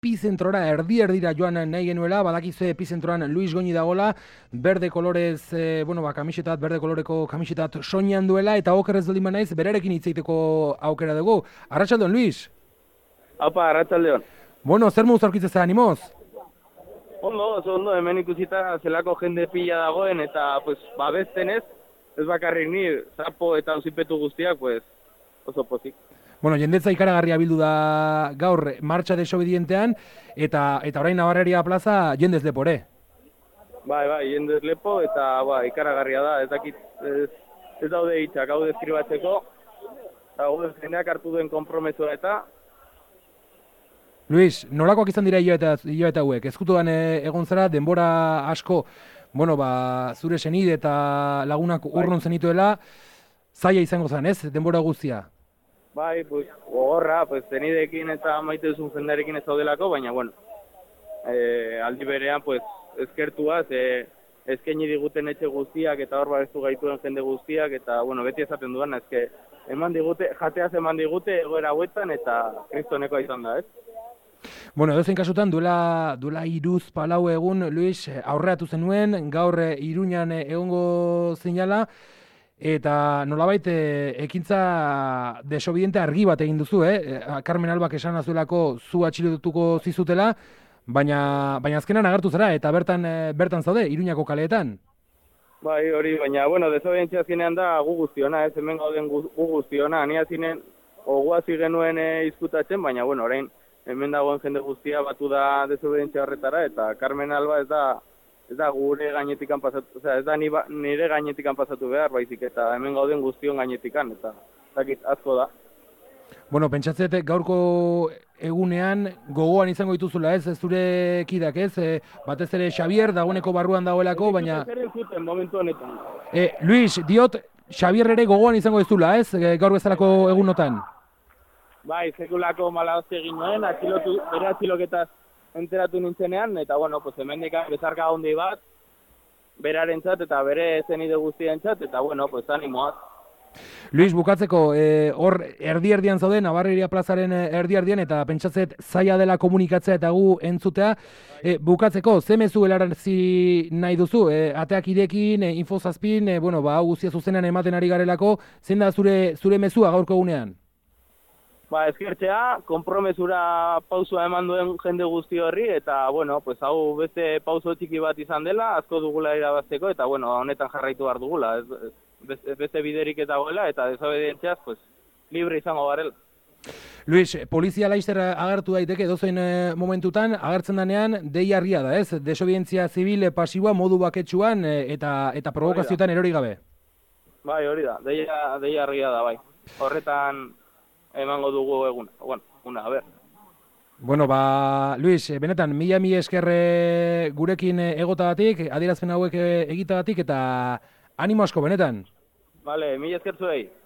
epizentrora, erdira joan nahi genuela, badakizue epizentroan Luis Goñi dagola, berde kolorez, kamisetat, berde koloreko kamisetat soinean duela, eta okerrez baldin naiz, berarekin hitz egiteko aukera dugu. Arratsaldeon, Luis? Aupa, arratsaldeon. Bueno, zer moduz aurkitzea animoz? Ondo, hemen ikusita zelako jende pila dagoen, eta, babesten ez bakarrik ni, zapo eta auzipetu guztiak, oso pozik. Bueno, jendetza ikaragarria bildu da gaur martxa desobedientean, eta orain Nabarreria plaza jendez lepore. Bai, jendez lepo, eta ikaragarria da, ez daude hitzak, hau deskribatzeko, eta hau jendeak hartu duen konpromesua eta... Luis, nolakoak izan dira hilabete hauek? Ezkutuan egon zara, denbora asko, zure senide eta lagunak urrun zenituela, zaila izango zen, ez? Denbora guztia. Bai, gogorra, zenideekin eta maite duzun jendearekin ez daudelako, baina, aldi berean, eskertuaz, eskaini diguten etxe guztiak eta hor babestu gaituen jende guztiak, eta, beti esaten duan, eman digute, jateaz eman digute egoera hauetan eta kristonekoa izan da, ez? Edozein kasutan, duela 3-4 egun, Luis, aurreatu zenuen, gaur Iruñan egongo zinala, eta nolabait ekintza desobediente argi bat egin duzu, Carmen Albak esan azuelako zu atxilotuko zizutela, baina azkenan agertu zara, eta bertan zaude, Iruñako kaleetan. Bai, hori, baina, desobedientzia zinean da gu guztiona, ez hemen gauden gu guztiona, ania zinen, guazi genuen izkutatzen, baina, orain, hemen dagoen jende guztia batu da desobedientzia horretara, eta Carmen Alba ez da gure gainetikan pasatu, ez da nire gainetikan pasatu behar, baizik, eta hemen gauden guztion gainetikan, eta asko da. Pentsatzet gaurko egunean gogoan izango dituzula, ez zure kidak, ez? Batez ere Xavier dagoeneko barruan dagoelako, baina... Zuten momentu honetan. Luis, diot, Xavier ere gogoan izango dituzula, ez? Gaur bezalako egunotan. Bai, sekulako malahozte egin nuen, bere atxiloketaz enteratu nintzenean, eta, hemendik bezarka handi bat, berarentzat eta bere zenide guztientzat, eta, animoaz. Luis, bukatzeko, hor erdi-erdian zaude, Nabarreria plazaren erdi-erdian, eta pentsatzet zaila dela komunikatzea eta gu entzutea. Bukatzeko, ze mezu helarazi nahi duzu? Ateak irekin, infozazpin, hau guztia zuzenean ematen ari garelako, zein da zure mezua gaurko egunean? Eskertzea, konpromesura pausua eman duen jende guzti horri, eta, hau beste pauso txiki bat izan dela, asko dugula irabazteko, eta, honetan jarraitu behar dugula, beste biderik eta goela, eta desobedientziaz, libre izango garela. Luis, polizia laizzer agertu daiteke edozein momentutan, agertzen danean, deiarria da, ez? Desobedientzia zibil pasiboa modu baketsuan eta provokazioetan erori gabe. Bai, hori da, deiarria da, bai. Horretan emango dugu eguna, a ber. Luis, benetan, mila esker gurekin egotagatik, adierazpen hauek egitagatik, eta animo asko, benetan. Vale, mila esker zuei.